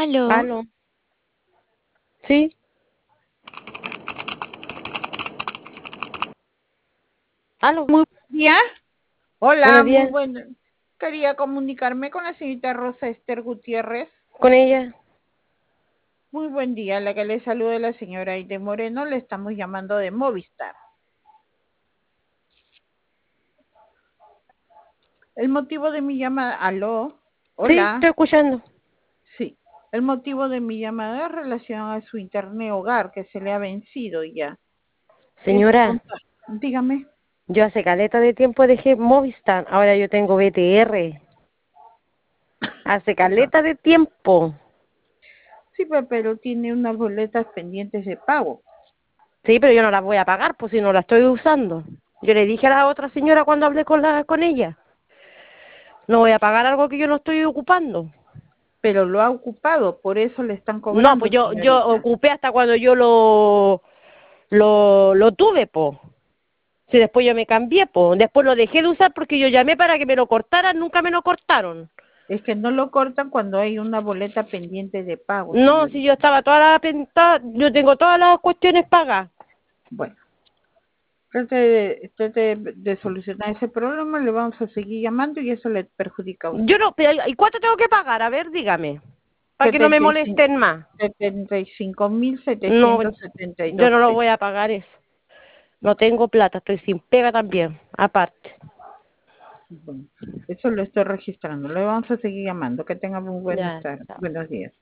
Aló, Aló, sí, aló, Muy buen día. Hola, buenos muy días, bueno. Quería comunicarme con la señorita Rosa Esther Gutiérrez. con ella. Muy buen día. La que le saluda la señora Aide Moreno. Le estamos llamando de Movistar. El motivo de mi llamada. Aló. Sí, estoy Hola. escuchando. Sí. El motivo de mi llamada es relación a su internet hogar que se le ha vencido ya. Es Señora, contar. Dígame. yo hace caleta de tiempo dejé Movistar, ahora yo tengo BTR. Hace caleta de tiempo. Sí, pero tiene unas boletas pendientes de pago. Sí, pero yo no las voy a pagar, pues si no la estoy usando. Yo le dije a la otra señora cuando hablé con ella, no voy a pagar algo que yo no estoy ocupando. Pero lo ha ocupado, por eso le están No, cobrando, pues yo señorita. ocupé hasta cuando yo lo tuve, pues. Si después yo me cambié, pues. Después lo dejé de usar porque yo llamé para que me lo cortaran, nunca me lo cortaron. Es que no lo cortan cuando hay una boleta pendiente de pago, No, si yo señorita. estaba yo tengo todas las cuestiones pagas. Bueno, trate de solucionar ese problema, le vamos a seguir llamando y eso le perjudica a Yo usted. no, ¿y cuánto tengo que pagar? A ver, dígame, para que no me 75 molesten más. 75.772. No, yo no lo voy a pagar eso. No tengo plata, estoy sin pega también, aparte. Bueno, eso lo estoy registrando. Le vamos a seguir llamando. Que tenga muy buenas Ya, tardes. chao. Buenos días.